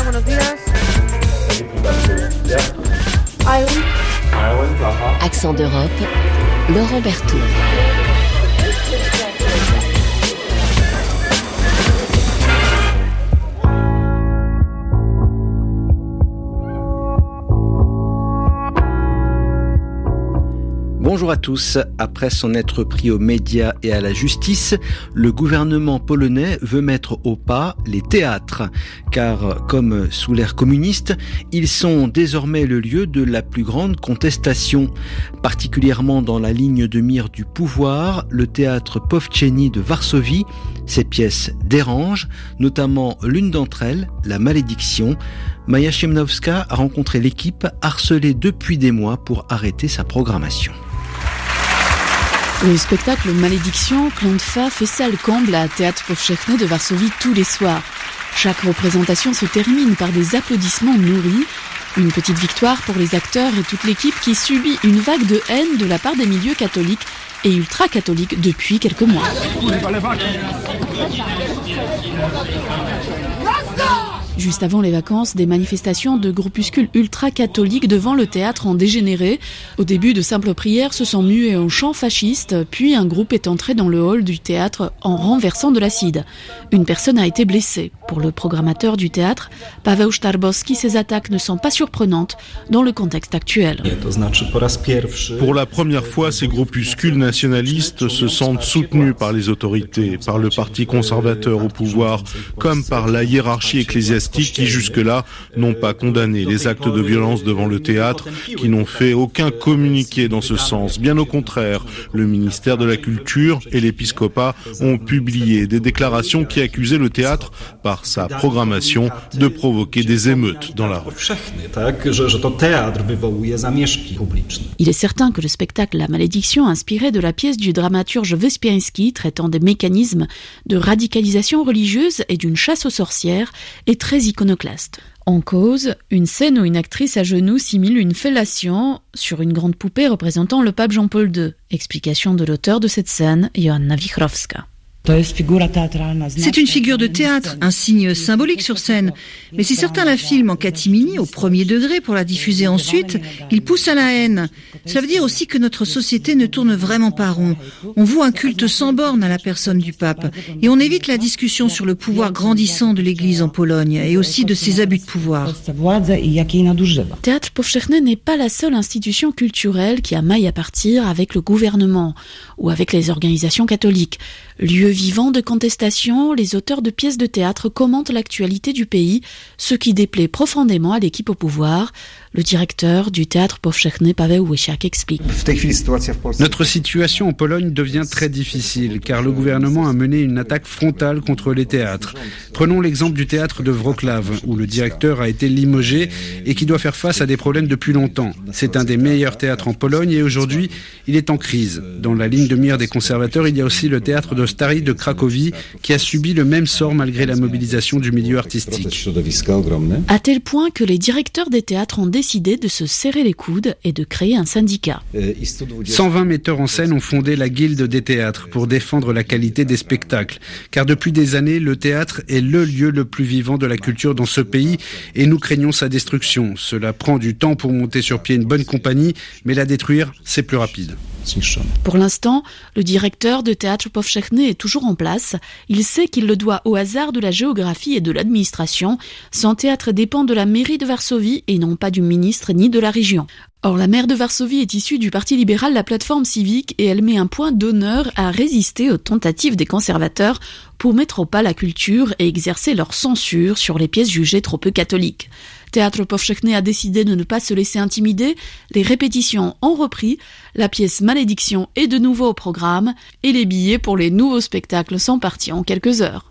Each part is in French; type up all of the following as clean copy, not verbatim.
buenos días. Accent d'Europe, Laurent Berthoud. Bonjour à tous. Après s'en être pris aux médias et à la justice, le gouvernement polonais veut mettre au pas les théâtres. Car, comme sous l'ère communiste, ils sont désormais le lieu de la plus grande contestation. Particulièrement dans la ligne de mire du pouvoir, le théâtre Powszechny de Varsovie, ses pièces dérangent, notamment l'une d'entre elles, La Malédiction. Maja Siemnowska a rencontré l'équipe harcelée depuis des mois pour arrêter sa programmation. Le spectacle Malédiction, Klątwa, fait salle comble à Théâtre Powszechny de Varsovie tous les soirs. Chaque représentation se termine par des applaudissements nourris. Une petite victoire pour les acteurs et toute l'équipe qui subit une vague de haine de la part des milieux catholiques et ultra-catholiques depuis quelques mois. Juste avant les vacances, des manifestations de groupuscules ultra-catholiques devant le théâtre ont dégénéré. Au début, de simples prières se sont muées en chants fascistes, puis un groupe est entré dans le hall du théâtre en renversant de l'acide. Une personne a été blessée. Pour le programmateur du théâtre, Paweł Starbowski, ces attaques ne sont pas surprenantes dans le contexte actuel. Pour la première fois, ces groupuscules nationalistes se sentent soutenus par les autorités, par le parti conservateur au pouvoir, comme par la hiérarchie ecclésiastique qui jusque-là n'ont pas condamné les actes de violence devant le théâtre, qui n'ont fait aucun communiqué dans ce sens. Bien au contraire, le ministère de la Culture et l'épiscopat ont publié des déclarations qui accusaient le théâtre, par sa programmation, de provoquer des émeutes dans la rue. Il est certain que le spectacle La Malédiction, inspiré de la pièce du dramaturge Wyspiański traitant des mécanismes de radicalisation religieuse et d'une chasse aux sorcières, est très iconoclaste. En cause, une scène où une actrice à genoux simule une fellation sur une grande poupée représentant le pape Jean-Paul II. Explication de l'auteur de cette scène, Joanna Wichrowska. C'est une figure de théâtre, un signe symbolique sur scène. Mais si certains la filment en catimini, au premier degré, pour la diffuser ensuite, ils poussent à la haine. Cela veut dire aussi que notre société ne tourne vraiment pas rond. On voue un culte sans borne à la personne du pape. Et on évite la discussion sur le pouvoir grandissant de l'Église en Pologne et aussi de ses abus de pouvoir. Théâtre Powszechny n'est pas la seule institution culturelle qui a maille à partir avec le gouvernement ou avec les organisations catholiques. Lieu vivant de contestation, les auteurs de pièces de théâtre commentent l'actualité du pays, ce qui déplaît profondément à l'équipe au pouvoir. Le directeur du théâtre Powszechny, Paweł Łysiak, explique. Notre situation en Pologne devient très difficile car le gouvernement a mené une attaque frontale contre les théâtres. Prenons l'exemple du théâtre de Wrocław où le directeur a été limogé et qui doit faire face à des problèmes depuis longtemps. C'est un des meilleurs théâtres en Pologne et aujourd'hui, il est en crise. Dans la ligne de mire des conservateurs, il y a aussi le théâtre de Stary de Cracovie qui a subi le même sort malgré la mobilisation du milieu artistique. À tel point que les directeurs des théâtres ont décidé de se serrer les coudes et de créer un syndicat. 120 metteurs en scène ont fondé la Guilde des théâtres pour défendre la qualité des spectacles. Car depuis des années, le théâtre est le lieu le plus vivant de la culture dans ce pays et nous craignons sa destruction. Cela prend du temps pour monter sur pied une bonne compagnie, mais la détruire, c'est plus rapide. Pour l'instant, le directeur de Théâtre Powszechny est toujours en place. Il sait qu'il le doit au hasard de la géographie et de l'administration. Son théâtre dépend de la mairie de Varsovie et non pas du ministre ni de la région. Or, la maire de Varsovie est issue du parti libéral La Plateforme Civique et elle met un point d'honneur à résister aux tentatives des conservateurs pour mettre au pas la culture et exercer leur censure sur les pièces jugées trop peu catholiques. Théâtre Powszechny a décidé de ne pas se laisser intimider. Les répétitions ont repris, la pièce Malédiction est de nouveau au programme et les billets pour les nouveaux spectacles sont partis en quelques heures.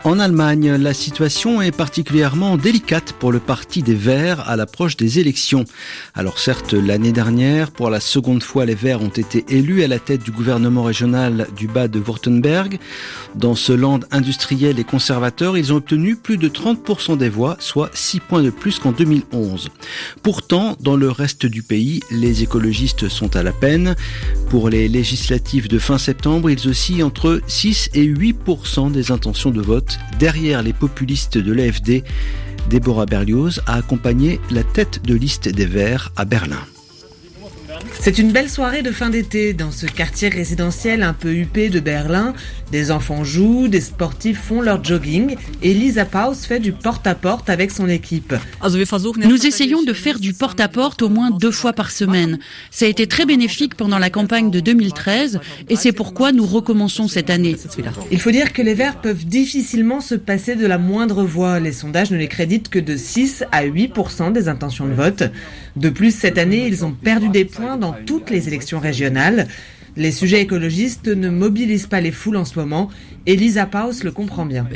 En Allemagne, la situation est particulièrement délicate pour le parti des Verts à l'approche des élections. Alors certes, l'année dernière, pour la seconde fois, les Verts ont été élus à la tête du gouvernement régional du Bade-Württemberg. Dans ce land industriel et conservateur, ils ont obtenu plus de 30% des voix, soit 6 points de plus qu'en 2011. Pourtant, dans le reste du pays, les écologistes sont à la peine. Pour les législatives de fin septembre, ils oscillent entre 6 et 8% des intentions de vote. Derrière les populistes de l'AfD, Deborah Berlioz a accompagné la tête de liste des Verts à Berlin. C'est une belle soirée de fin d'été dans ce quartier résidentiel un peu huppé de Berlin. Des enfants jouent, des sportifs font leur jogging et Lisa Paus fait du porte-à-porte avec son équipe. Nous essayons de faire du porte-à-porte au moins 2 fois par semaine. Ça a été très bénéfique pendant la campagne de 2013 et c'est pourquoi nous recommençons cette année. Il faut dire que les Verts peuvent difficilement se passer de la moindre voix. Les sondages ne les créditent que de 6 à 8% des intentions de vote. De plus, cette année, ils ont perdu des points dans toutes les élections régionales. Les sujets écologistes ne mobilisent pas les foules en ce moment et Lisa Paus le comprend bien.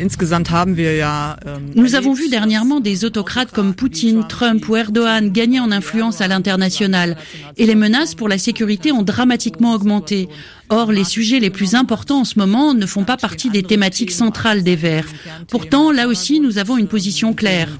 Nous avons vu dernièrement des autocrates comme Poutine, Trump ou Erdogan gagner en influence à l'international et les menaces pour la sécurité ont dramatiquement augmenté. Or, les sujets les plus importants en ce moment ne font pas partie des thématiques centrales des Verts. Pourtant, là aussi, nous avons une position claire.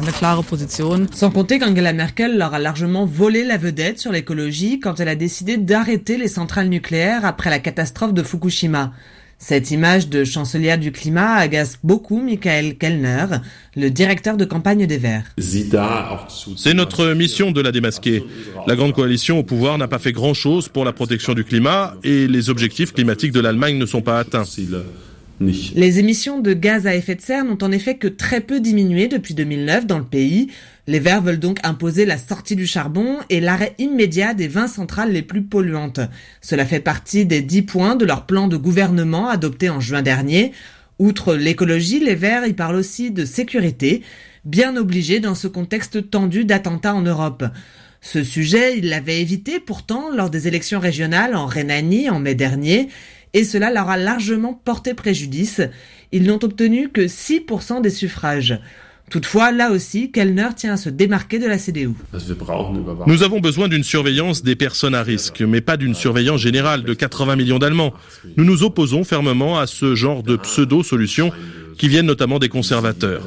Sans compter qu'Angela Merkel leur a largement volé la vedette sur l'écologie quand elle a décidé d'arrêter les centrales nucléaires après la catastrophe de Fukushima. Cette image de chancelière du climat agace beaucoup Michael Kellner, le directeur de campagne des Verts. C'est notre mission de la démasquer. La grande coalition au pouvoir n'a pas fait grand-chose pour la protection du climat et les objectifs climatiques de l'Allemagne ne sont pas atteints. Les émissions de gaz à effet de serre n'ont en effet que très peu diminué depuis 2009 dans le pays. Les Verts veulent donc imposer la sortie du charbon et l'arrêt immédiat des 20 centrales les plus polluantes. Cela fait partie des 10 points de leur plan de gouvernement adopté en juin dernier. Outre l'écologie, les Verts y parlent aussi de sécurité, bien obligés dans ce contexte tendu d'attentats en Europe. Ce sujet, ils l'avaient évité pourtant lors des élections régionales en Rhénanie en mai dernier, et cela leur a largement porté préjudice. Ils n'ont obtenu que 6% des suffrages. Toutefois, là aussi, Kellner tient à se démarquer de la CDU. Nous avons besoin d'une surveillance des personnes à risque, mais pas d'une surveillance générale de 80 millions d'Allemands. Nous nous opposons fermement à ce genre de pseudo-solutions qui viennent notamment des conservateurs.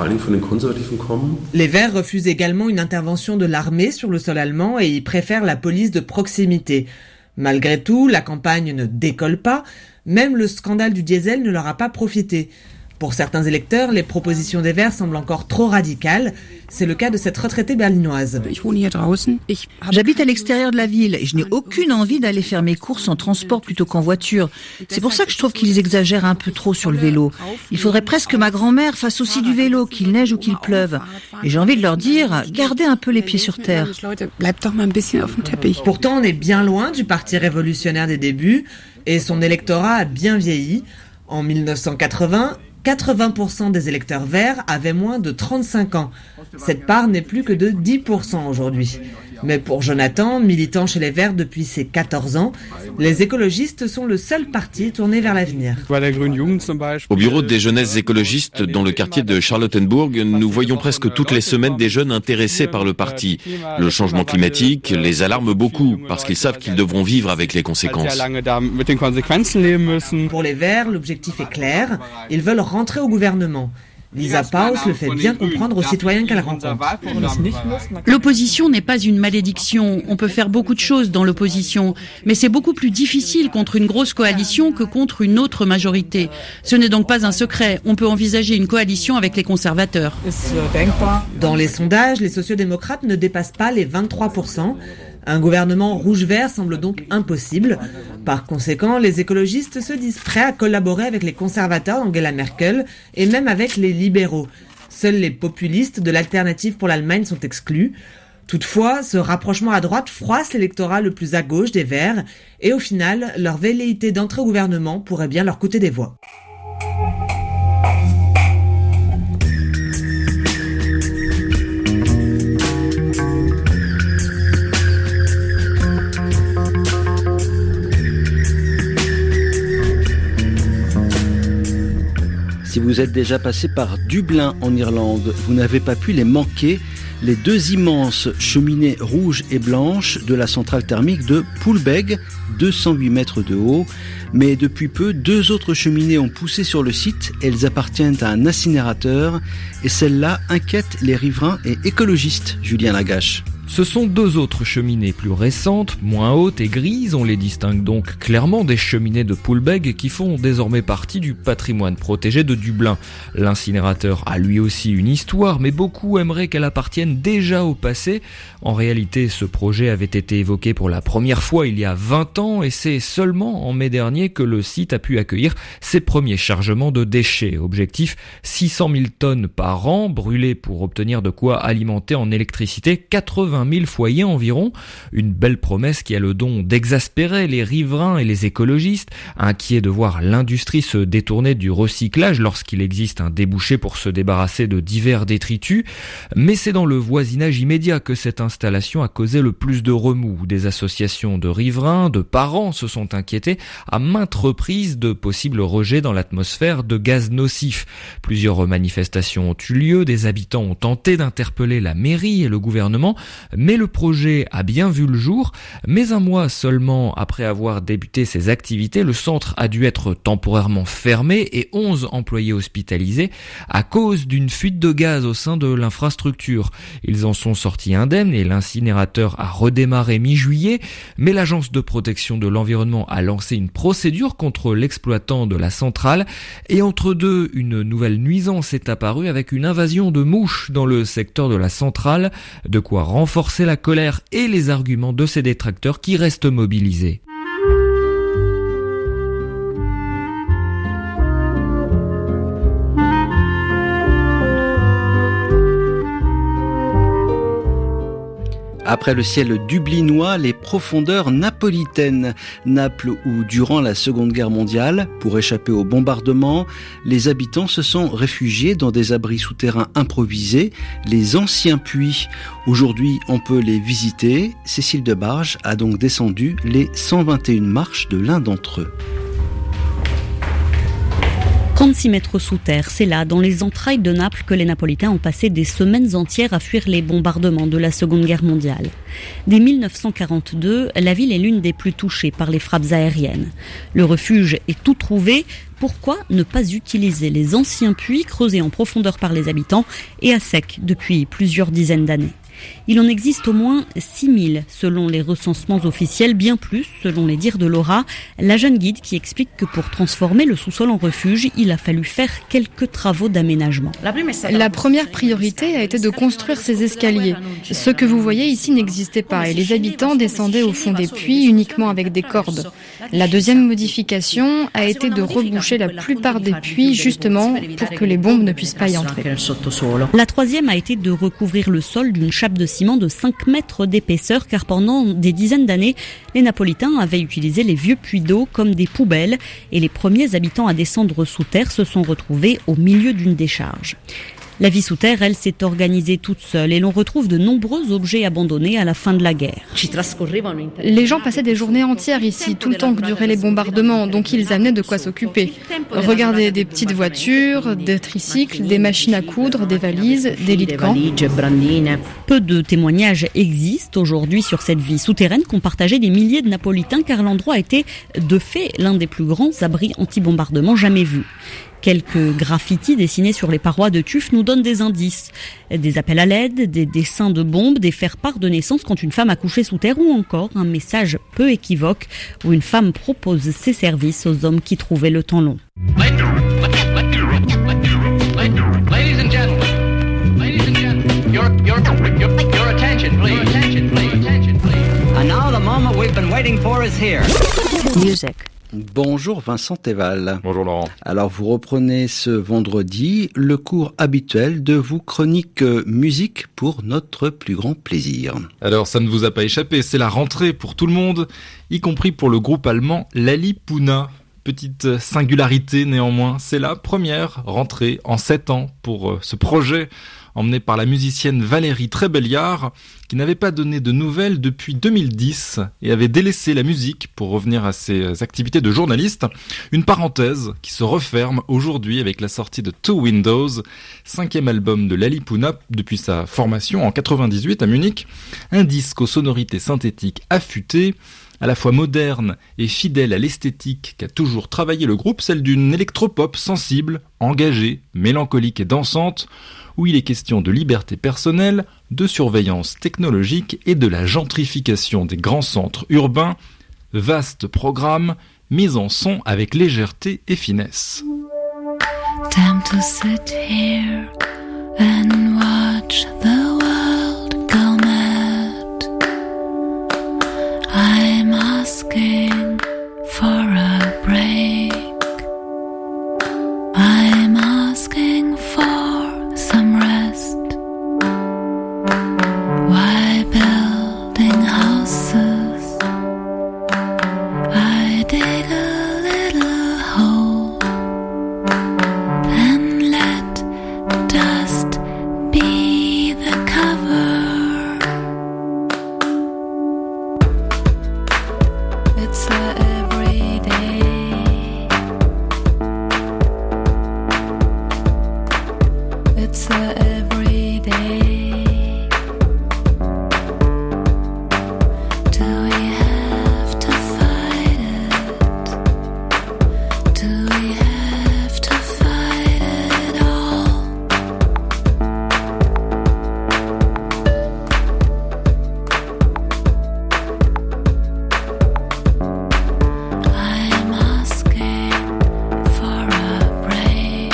Les Verts refusent également une intervention de l'armée sur le sol allemand et y préfèrent la police de proximité. Malgré tout, la campagne ne décolle pas, même le scandale du diesel ne leur a pas profité. Pour certains électeurs, les propositions des Verts semblent encore trop radicales. C'est le cas de cette retraitée berlinoise. J'habite à l'extérieur de la ville et je n'ai aucune envie d'aller faire mes courses en transport plutôt qu'en voiture. C'est pour ça que je trouve qu'ils exagèrent un peu trop sur le vélo. Il faudrait presque que ma grand-mère fasse aussi du vélo, qu'il neige ou qu'il pleuve. Et j'ai envie de leur dire, gardez un peu les pieds sur terre. Pourtant, on est bien loin du parti révolutionnaire des débuts et son électorat a bien vieilli. En 1980, 80% des électeurs verts avaient moins de 35 ans. Cette part n'est plus que de 10% aujourd'hui. Mais pour Jonathan, militant chez les Verts depuis ses 14 ans, les écologistes sont le seul parti tourné vers l'avenir. Au bureau des jeunesses écologistes dans le quartier de Charlottenburg, nous voyons presque toutes les semaines des jeunes intéressés par le parti. Le changement climatique les alarme beaucoup parce qu'ils savent qu'ils devront vivre avec les conséquences. Pour les Verts, l'objectif est clair. Ils veulent rentrer au gouvernement. Lisa Paus le fait bien comprendre aux citoyens qu'elle rencontre. L'opposition n'est pas une malédiction. On peut faire beaucoup de choses dans l'opposition. Mais c'est beaucoup plus difficile contre une grosse coalition que contre une autre majorité. Ce n'est donc pas un secret. On peut envisager une coalition avec les conservateurs. Dans les sondages, les sociodémocrates ne dépassent pas les 23%. Un gouvernement rouge-vert semble donc impossible. Par conséquent, les écologistes se disent prêts à collaborer avec les conservateurs d'Angela Merkel et même avec les libéraux. Seuls les populistes de l'Alternative pour l'Allemagne sont exclus. Toutefois, ce rapprochement à droite froisse l'électorat le plus à gauche des Verts et au final, leur velléité d'entrer au gouvernement pourrait bien leur coûter des voix. Si vous vous êtes déjà passé par Dublin en Irlande. Vous n'avez pas pu les manquer. Les deux immenses cheminées rouges et blanches de la centrale thermique de Poolbeg, 208 mètres de haut. Mais depuis peu, deux autres cheminées ont poussé sur le site. Elles appartiennent à un incinérateur et celles-là inquiètent les riverains et écologistes. Julien Lagache. Ce sont deux autres cheminées plus récentes, moins hautes et grises. On les distingue donc clairement des cheminées de Poolbeg qui font désormais partie du patrimoine protégé de Dublin. L'incinérateur a lui aussi une histoire, mais beaucoup aimeraient qu'elle appartienne déjà au passé. En réalité, ce projet avait été évoqué pour la première fois il y a 20 ans et c'est seulement en mai dernier que le site a pu accueillir ses premiers chargements de déchets. Objectif, 600 000 tonnes par an, brûlées pour obtenir de quoi alimenter en électricité 80 000 foyers environ. Une belle promesse qui a le don d'exaspérer les riverains et les écologistes, inquiets de voir l'industrie se détourner du recyclage lorsqu'il existe un débouché pour se débarrasser de divers détritus. Mais c'est dans le voisinage immédiat que cette installation a causé le plus de remous. Des associations de riverains, de parents se sont inquiétés à maintes reprises de possibles rejets dans l'atmosphère de gaz nocifs. Plusieurs manifestations ont eu lieu, des habitants ont tenté d'interpeller la mairie et le gouvernement, mais le projet a bien vu le jour. Mais un mois seulement après avoir débuté ses activités, le centre a dû être temporairement fermé et 11 employés hospitalisés à cause d'une fuite de gaz au sein de l'infrastructure. Ils en sont sortis indemnes et l'incinérateur a redémarré mi-juillet, mais l'agence de protection de l'environnement a lancé une procédure contre l'exploitant de la centrale et entre deux, une nouvelle nuisance est apparue avec une invasion de mouches dans le secteur de la centrale, de quoi renforcer la colère et les arguments de ses détracteurs qui restent mobilisés. Après le ciel dublinois, les profondeurs napolitaines. Naples où, durant la Seconde Guerre mondiale, pour échapper aux bombardements, les habitants se sont réfugiés dans des abris souterrains improvisés, les anciens puits. Aujourd'hui, on peut les visiter. Cécile Debarge a donc descendu les 121 marches de l'un d'entre eux. 36 mètres sous terre, c'est là, dans les entrailles de Naples, que les Napolitains ont passé des semaines entières à fuir les bombardements de la Seconde Guerre mondiale. Dès 1942, la ville est l'une des plus touchées par les frappes aériennes. Le refuge est tout trouvé. Pourquoi ne pas utiliser les anciens puits creusés en profondeur par les habitants et à sec depuis plusieurs dizaines d'années ? Il en existe au moins 6000 selon les recensements officiels, bien plus selon les dires de Laura, la jeune guide qui explique que pour transformer le sous-sol en refuge, il a fallu faire quelques travaux d'aménagement. La première priorité a été de construire ces escaliers. Ce que vous voyez ici n'existait pas et les habitants descendaient au fond des puits uniquement avec des cordes. La deuxième modification a été de reboucher la plupart des puits justement pour que les bombes ne puissent pas y entrer. La troisième a été de recouvrir le sol d'une chape de ciment de 5 mètres d'épaisseur car pendant des dizaines d'années, les Napolitains avaient utilisé les vieux puits d'eau comme des poubelles et les premiers habitants à descendre sous terre se sont retrouvés au milieu d'une décharge. La vie sous terre, elle, s'est organisée toute seule et l'on retrouve de nombreux objets abandonnés à la fin de la guerre. Les gens passaient des journées entières ici, tout le temps que duraient les bombardements, donc ils amenaient de quoi s'occuper. Regardez des petites voitures, des tricycles, des machines à coudre, des valises, des lits de camp. Peu de témoignages existent aujourd'hui sur cette vie souterraine qu'ont partagé des milliers de Napolitains car l'endroit était, de fait, l'un des plus grands abris anti-bombardement jamais vus. Quelques graffitis dessinés sur les parois de tuf nous donnent des indices. Des appels à l'aide, des dessins de bombes, des faire-part de naissance quand une femme a couché sous terre ou encore un message peu équivoque où une femme propose ses services aux hommes qui trouvaient le temps long. Your attention, please. And now the moment we've been waiting for is here. Music. Bonjour Vincent Teval. Bonjour Laurent. Alors vous reprenez ce vendredi le cours habituel de vos chroniques musique pour notre plus grand plaisir. Alors ça ne vous a pas échappé, c'est la rentrée pour tout le monde, y compris pour le groupe allemand Lalipuna. Petite singularité néanmoins, c'est la première rentrée en 7 ans pour ce projet emmené par la musicienne Valérie Trébelliard, qui n'avait pas donné de nouvelles depuis 2010 et avait délaissé la musique pour revenir à ses activités de journaliste. Une parenthèse qui se referme aujourd'hui avec la sortie de Two Windows, 5e album de Lali Pouna depuis sa formation en 98 à Munich. Un disque aux sonorités synthétiques affûtées, à la fois moderne et fidèle à l'esthétique qu'a toujours travaillé le groupe, celle d'une électropop sensible, engagée, mélancolique et dansante, où il est question de liberté personnelle, de surveillance technologique et de la gentrification des grands centres urbains. Vaste programme, mis en son avec légèreté et finesse. Time to sit here and watch the world go mad. I'm asking for a break. I'm asking for some rest. Why building houses? I dig a little hole and let dust be the cover. It's a everyday. It's a everyday. Do we have to fight it? Do we have to fight it all? I'm asking for a break.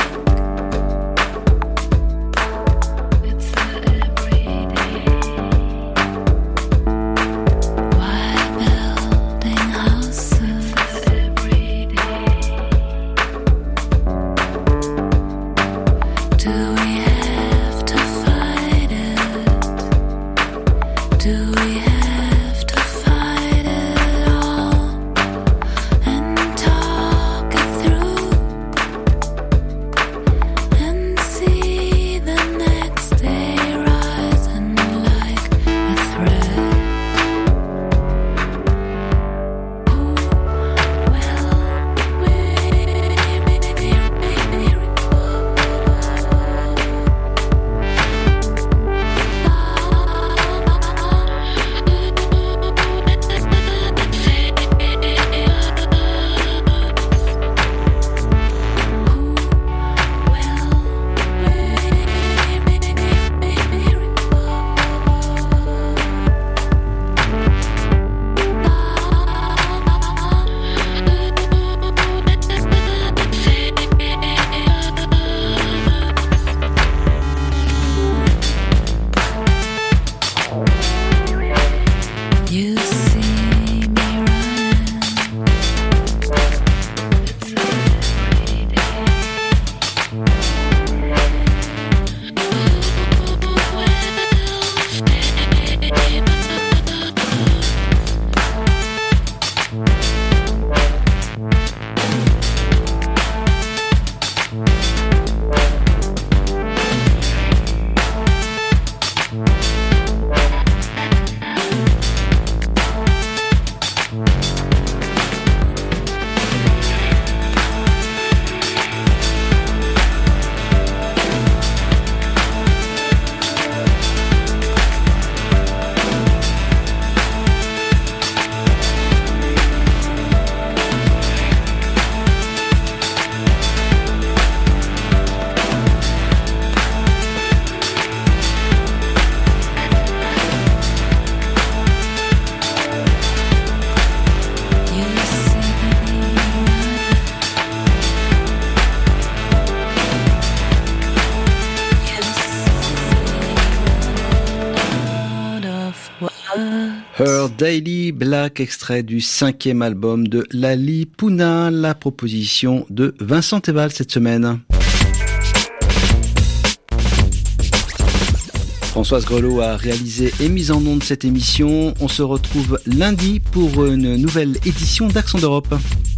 It's a everyday. Why building houses? Everyday. Do we have to fight it? Do we have to fight it all and talk it through and see the next day rising like a thread? You see me running. It's everyday. Her Daily Black, extrait du 5e album de Lali Pouna, la proposition de Vincent Théval cette semaine. Françoise Grelot a réalisé et mis en onde cette émission. On se retrouve lundi pour une nouvelle édition d'Accent d'Europe.